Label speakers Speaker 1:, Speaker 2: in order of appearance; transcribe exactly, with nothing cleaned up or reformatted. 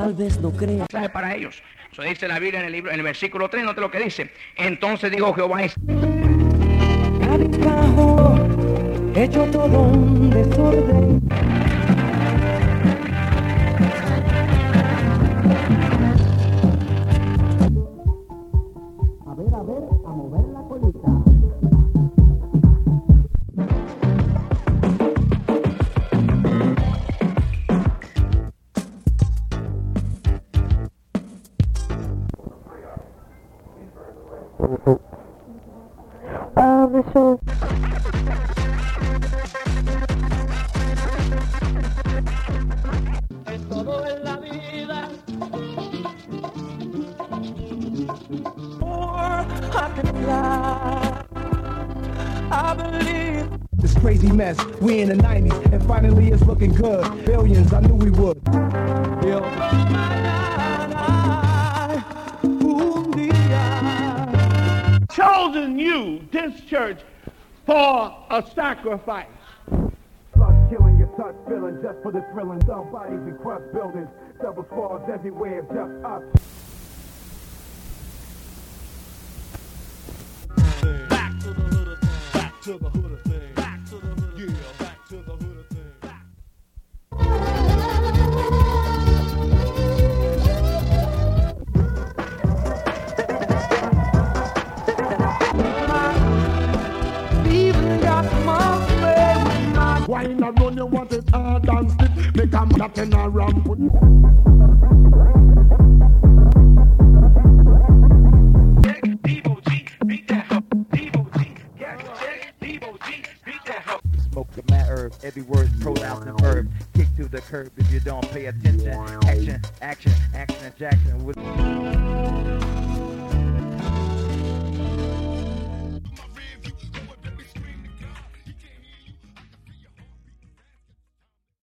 Speaker 1: tal vez no crea.
Speaker 2: Para ellos. Eso dice la Biblia en el libro, en el versículo tres, note lo que dice. Entonces dijo Jehová,
Speaker 1: Abicajo, hecho todo un desorden. A ver, a ver, a mover la colita.
Speaker 3: Um, this is
Speaker 4: Todo en la vida. Or I can fly. I believe.
Speaker 5: This crazy mess, we in the nineties, and finally it's looking good. Billions, I knew we would. Bill.
Speaker 6: Chosen you, this church, for a sacrifice.
Speaker 5: Blood killing, your touch feeling just for the thrilling. Dumb bodies and crushed buildings, double squads everywhere, just us.
Speaker 7: Back to the hood of thing. Back to the hood of thing. Back to the hood of thing. Yeah, back to the hood of thing.
Speaker 6: Why not run you want it hard and stiff? Make a mat in a ramp.
Speaker 8: Smoke the mad herb, every word's pronounced as verb. Kick to the curb if you don't pay attention. Action, action, action, Jackson with